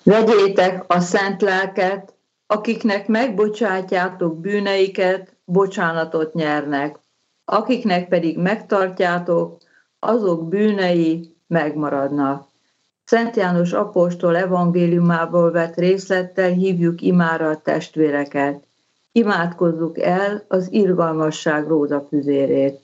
Vegyétek a szent lelket, akiknek megbocsátjátok bűneiket, bocsánatot nyernek, akiknek pedig megtartjátok, azok bűnei megmaradnak. Szent János apostol evangéliumából vett részlettel hívjuk imára a testvéreket. Imádkozzuk el az irgalmasság rózsafüzérét.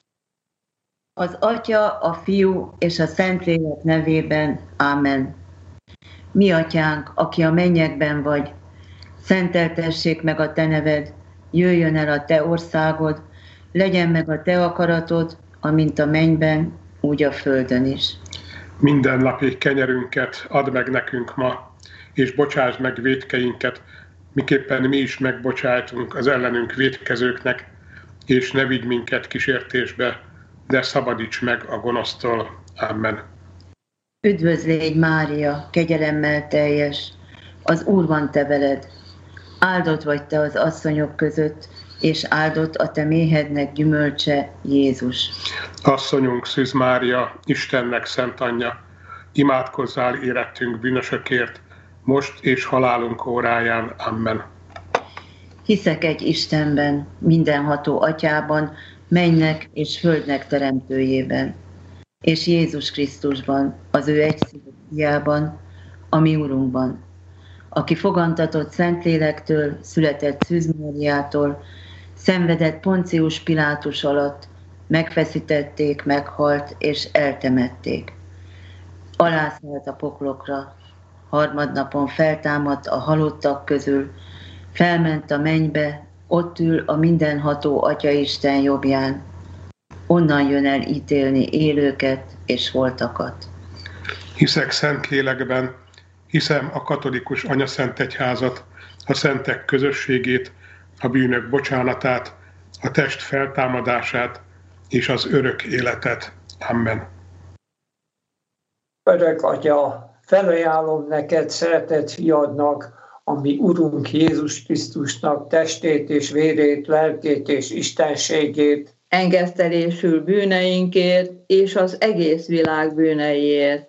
Az Atya, a Fiú és a Szentlélek nevében. Ámen. Mi atyánk, aki a mennyekben vagy, szenteltessék meg a te neved, jöjjön el a te országod, legyen meg a te akaratod, amint a mennyben, úgy a földön is. Mindennapi kenyerünket add meg nekünk ma, és bocsásd meg vétkeinket, miképpen mi is megbocsájtunk az ellenünk vétkezőknek, és ne vigy minket kísértésbe, de szabadíts meg a gonosztól. Amen. Üdvözlégy Mária, kegyelemmel teljes, az Úr van te veled. Áldott vagy te az asszonyok között, és áldott a te méhednek gyümölcse, Jézus. Asszonyunk Szűz Mária, Istennek szent anyja, imádkozzál érettünk bűnösökért, most és halálunk óráján. Amen. Hiszek egy Istenben, mindenható Atyában, mennynek és földnek teremtőjében, és Jézus Krisztusban, az ő egyszülött fiában, a mi Urunkban, aki fogantatott Szentlélektől, született Szűz Máriától, szenvedett Poncius Pilátus alatt, megfeszítették, meghalt és eltemették. Alászállt a poklokra, harmadnapon feltámadt a halottak közül, felment a mennybe, ott ül a mindenható Atyaisten jobbján. Onnan jön el ítélni élőket és holtakat. Hiszek Szentlélekben, hiszem a katolikus anyaszentegyházat, a szentek közösségét, a bűnök bocsánatát, a test feltámadását és az örök életet. Amen. Örök Atya, felajánlom neked szeretett fiadnak, a mi Urunk Jézus Krisztusnak testét és vérét, lelkét és istenségét, Engesztelésül bűneinkért és az egész világ bűneiért.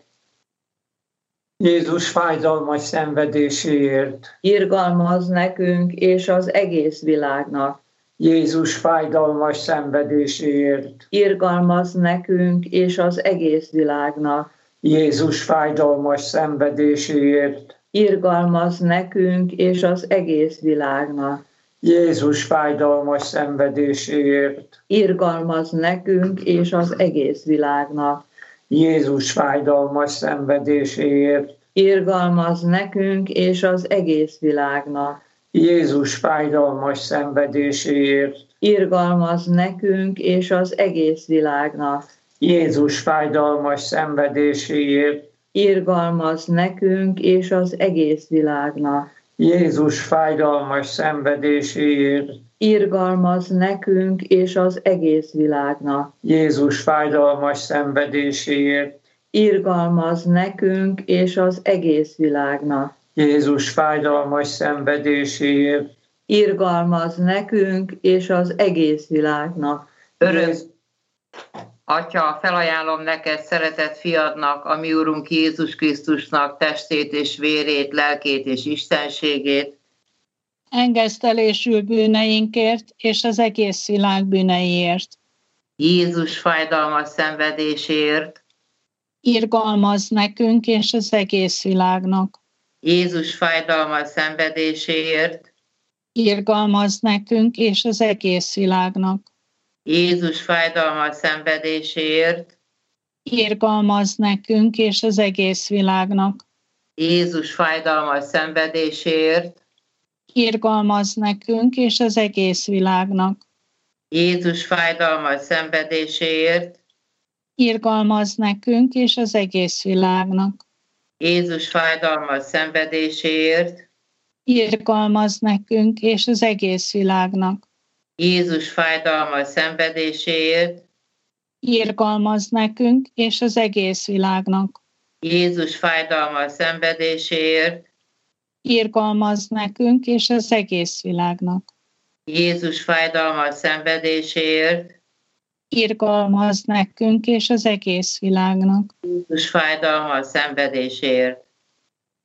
Jézus fájdalmas szenvedéséért, Irgalmazz nekünk és az egész világnak. Jézus fájdalmas szenvedéséért, Irgalmazz nekünk és az egész világnak. Jézus fájdalmas szenvedéséért, Irgalmazz nekünk és az egész világnak. Jézus fájdalmas szenvedéséért, Irgalmazz nekünk és az egész világnak. Jézus fájdalmas szenvedéséért, Irgalmazz nekünk és az egész világnak. Jézus fájdalmas szenvedéséért, Irgalmazz nekünk és az egész világnak. Jézus fájdalmas szenvedéséért, Irgalmazz nekünk és az egész világnak. Jézus fájdalmas szenvedéséért, Irgalmazz nekünk és az egész világnak. Jézus fájdalmas szenvedéséért, Irgalmazz nekünk és az egész világnak. Jézus fájdalmas szenvedéséért, Irgalmazz nekünk és az egész világnak. Örök Atya, felajánlom neked szeretett fiadnak, a mi Urunk Jézus Krisztusnak testét és vérét, lelkét és istenségét, engesztelésül bűneinkért és az egész világ bűneiért. Jézus fájdalmas szenvedéséért, Irgalmazz nekünk és az egész világnak. Jézus fájdalmas szenvedéséért, Irgalmazz nekünk és az egész világnak. Jézus fájdalmas szenvedéséért, Irgalmazz nekünk és az egész világnak. Jézus fájdalmas szenvedéséért, Irgalmazz nekünk és az egész világnak. Jézus fájdalmas szenvedéséért, Irgalmazz nekünk és az egész világnak. Jézus fájdalmas szenvedéséért, Irgalmazz nekünk és az egész világnak. Jézus fájdalmas szenvedéséért, Irgalmazz nekünk és az egész világnak. Jézus fájdalmas szenvedéséért, Irgalmazz nekünk és az egész világnak. Jézus fájdalmas szenvedéséért, Irgalmazz nekünk és az egész világnak. Jézus fájdalmas szenvedéséért,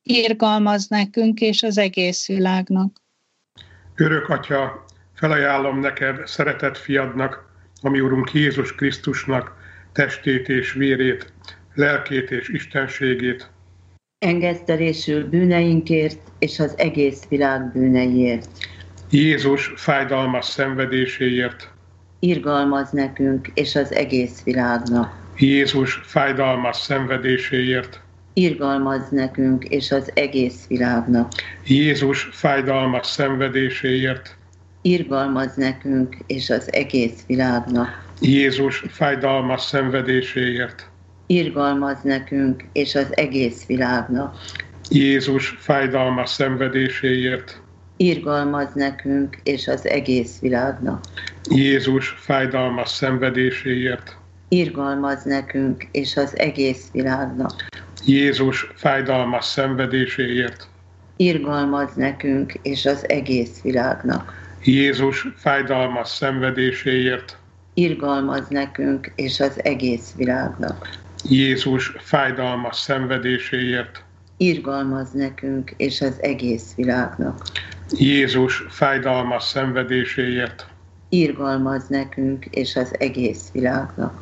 irgalmazz nekünk és az egész világnak. Örök Atya, felajánlom neked szeretett fiadnak, a mi Urunk Jézus Krisztusnak testét és vérét, lelkét és istenségét. Engesztelésül bűneinkért és az egész világ bűneiért. Jézus fájdalmas szenvedéséért. Irgalmazz nekünk és az egész világnak. Jézus fájdalmas szenvedéséért. Irgalmazz nekünk és az egész világnak. Jézus fájdalmas szenvedéséért. Irgalmazz nekünk és az egész világnak. Jézus fájdalmas szenvedéséért. Irgalmazz nekünk és az egész világnak. Jézus fájdalmas szenvedéséért. Irgalmazz nekünk és az egész világnak. Jézus fájdalmas szenvedéséért. Irgalmazz nekünk és az egész világnak. Jézus fájdalmas szenvedéséért. Irgalmazz nekünk és az egész világnak. Jézus fájdalmas szenvedéséért. Irgalmazz nekünk és az egész világnak. Jézus fájdalmas szenvedéséért. Irgalmazz nekünk és az egész világnak. Jézus fájdalmas szenvedéséért. Irgalmazz nekünk és az egész világnak.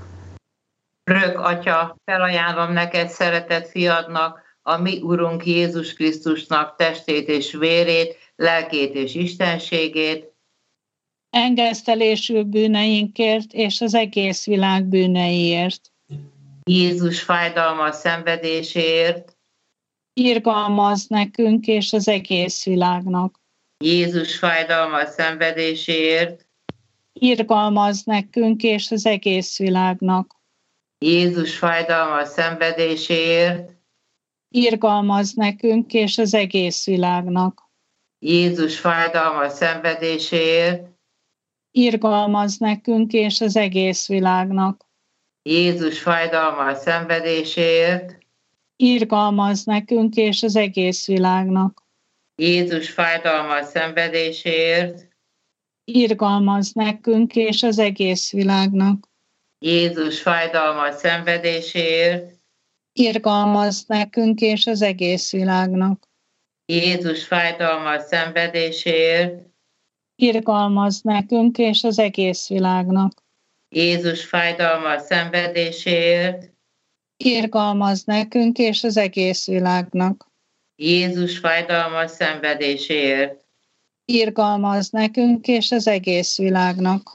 Örök Atya, felajánlom neked szeretett fiadnak, a mi Urunk Jézus Krisztusnak testét és vérét, lelkét és istenségét, Engesztelésül bűneinkért és az egész világ bűneiért. Jézus fájdalmas szenvedéséért, Irgalmazz nekünk és az egész világnak. Jézus fájdalmas szenvedéséért, Irgalmazz nekünk és az egész világnak. Jézus fájdalmas szenvedéséért, Irgalmazz nekünk és az egész világnak. Jézus fájdalmas szenvedéséért, Irgalmazz nekünk és az egész világnak. Jézus fájdalmas szenvedéséért, Irgalmazz nekünk és az egész világnak. Jézus fájdalmas szenvedéséért, Irgalmazz nekünk és az egész világnak. Jézus fájdalmas szenvedéséért, Irgalmazz nekünk és az egész világnak. Jézus fájdalmas szenvedéséért, Irgalmazz nekünk és az egész világnak. Jézus fájdalmas szenvedéséért, Irgalmazz nekünk és az egész világnak. Jézus fájdalmas szenvedéséért. Irgalmazz nekünk és az egész világnak.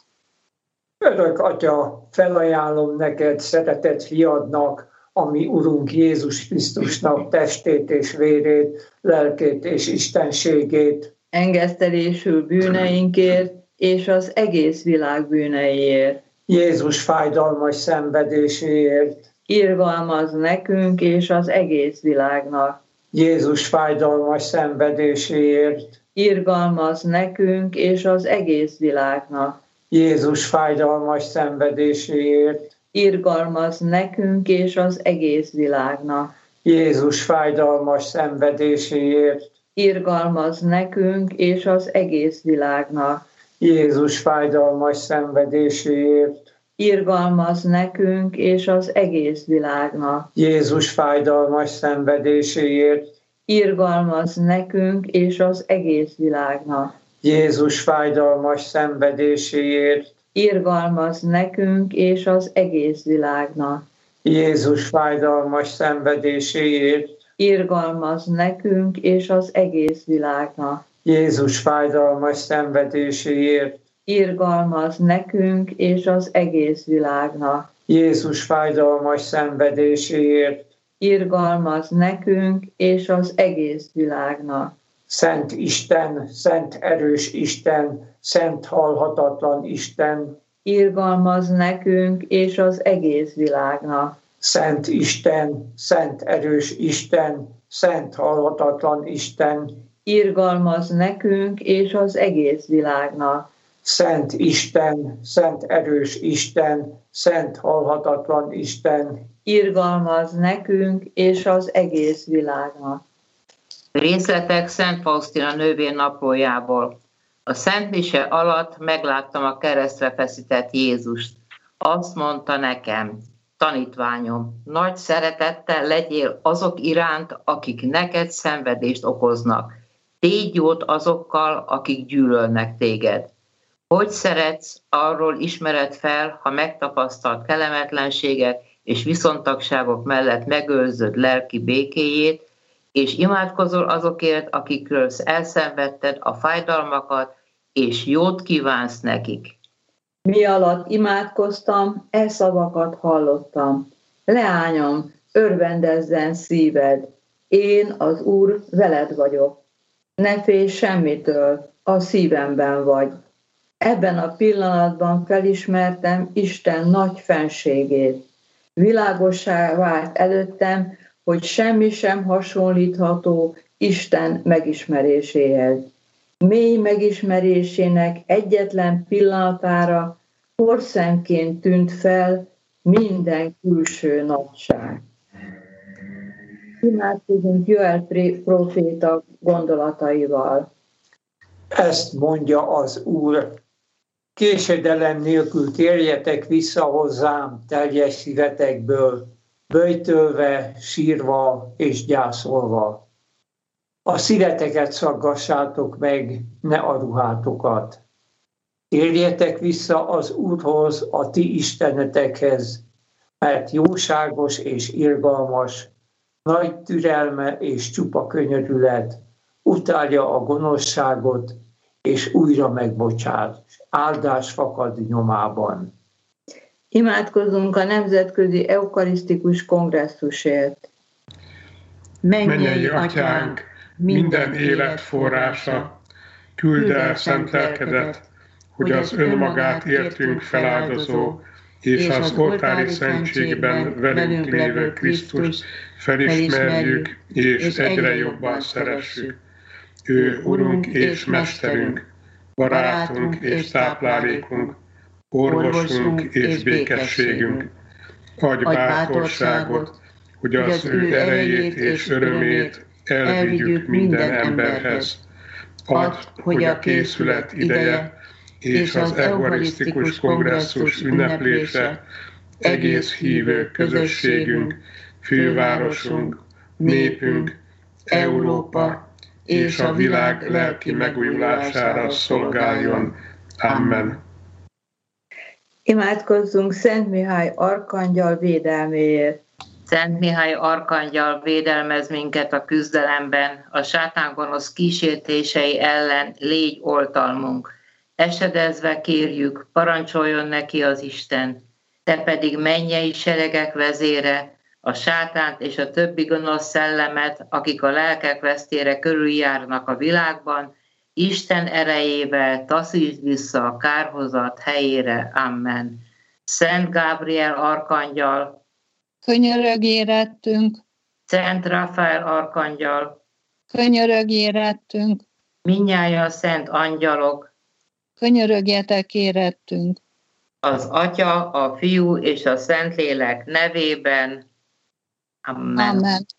Örök Atya, felajánlom neked szeretett fiadnak, a mi Urunk Jézus Krisztusnak testét és vérét, lelkét és istenségét, Engesztelésül bűneinkért és az egész világ bűneiért. Jézus fájdalmas szenvedéséért, Irgalmazz nekünk és az egész világnak. Jézus fájdalmas szenvedéséért, Irgalmazz nekünk és az egész világnak. Jézus fájdalmas szenvedéséért, Irgalmazz nekünk és az egész világnak. Jézus fájdalmas szenvedéséért, Irgalmazz nekünk és az egész világnak. Jézus fájdalmas szenvedéséért, Irgalmazz nekünk és az egész világnak. Jézus fájdalmas szenvedéséért, Irgalmazz nekünk és az egész világnak. Jézus fájdalmas szenvedéséért, Irgalmazz nekünk és az egész világnak. Jézus fájdalmas szenvedéséért, Irgalmazz nekünk és az egész világnak. Jézus fájdalmas szenvedéséért, Irgalmazz nekünk és az egész világnak. Jézus fájdalmas szenvedéséért, Irgalmazz nekünk és az egész világnak. Szent Isten, szent erős Isten, szent halhatatlan Isten, Irgalmazz nekünk és az egész világnak. Szent Isten, szent erős Isten, szent halhatatlan Isten, Irgalmazz nekünk és az egész világnak. Szent Isten, szent erős Isten, szent halhatatlan Isten, Irgalmazz nekünk és az egész világnak. Részletek Szent Faustina nővér naplójából. A Szent Mise alatt megláttam a keresztre feszített Jézust. Azt mondta nekem, tanítványom, nagy szeretettel legyél azok iránt, akik neked szenvedést okoznak. Tégy jót azokkal, akik gyűlölnek téged. Hogy szeretsz, arról ismered fel, ha megtapasztalt kellemetlenségek és viszontagságok mellett megőrzöd lelki békéjét, és imádkozol azokért, akikről elszenvedted a fájdalmakat, és jót kívánsz nekik. Mi alatt imádkoztam, e szavakat hallottam. Leányom, örvendezzen szíved, én az Úr veled vagyok. Ne félj semmitől, a szívemben vagy. Ebben a pillanatban felismertem Isten nagy fenségét. Világossá vált előttem, hogy semmi sem hasonlítható Isten megismeréséhez. Mély megismerésének egyetlen pillanatára porszemként tűnt fel minden külső nagyság. Imádkozunk Joel próféta gondolataival. Ezt mondja az Úr: késedelem nélkül térjetek vissza hozzám teljes szívetekből, böjtölve, sírva és gyászolva. A szíveteket szaggassátok meg, ne a ruhátokat. Térjetek vissza az Úrhoz, a ti istenetekhez, mert jóságos és irgalmas, nagy türelme és csupa könyörület, utálja a gonoszságot, és újra megbocsát, áldás fakad nyomában. Imádkozzunk a Nemzetközi Eukarisztikus Kongresszusért. Mennyei Atyánk, minden élet forrása, küld el szent lelkedet, hogy az önmagát értünk feláldozó, és az oltári szentségben velünk lévő Krisztus felismerjük, és egyre jobban szeressük. Ő Urunk és Mesterünk, barátunk és táplálékunk, orvosunk és békességünk. Adj bátorságot, hogy az ő erejét és örömét elvigyük minden emberhez. Add, hogy a készület ideje és az Eukarisztikus Kongresszus ünneplése egész hívő közösségünk, fővárosunk, népünk, Európa és a világ lelki megújulására szolgáljon. Amen. Imádkozzunk Szent Mihály arkangyal védelméért. Szent Mihály arkangyal védelmez minket a küzdelemben, a sátán gonosz kísértései ellen légy oltalmunk. Esedezve kérjük, parancsoljon neki az Isten, te pedig mennyei seregek vezére, a sátánt és a többi gonosz szellemet, akik a lelkek vesztére körüljárnak a világban, Isten erejével taszítsd vissza a kárhozat helyére. Amen. Szent Gábriel arkangyal, könyörög érettünk, Szent Rafael arkangyal, könyörög érettünk, mindnyájan szent angyalok, könyörögjetek érettünk. az Atya, a Fiú és a Szentlélek nevében. Amen. Amen.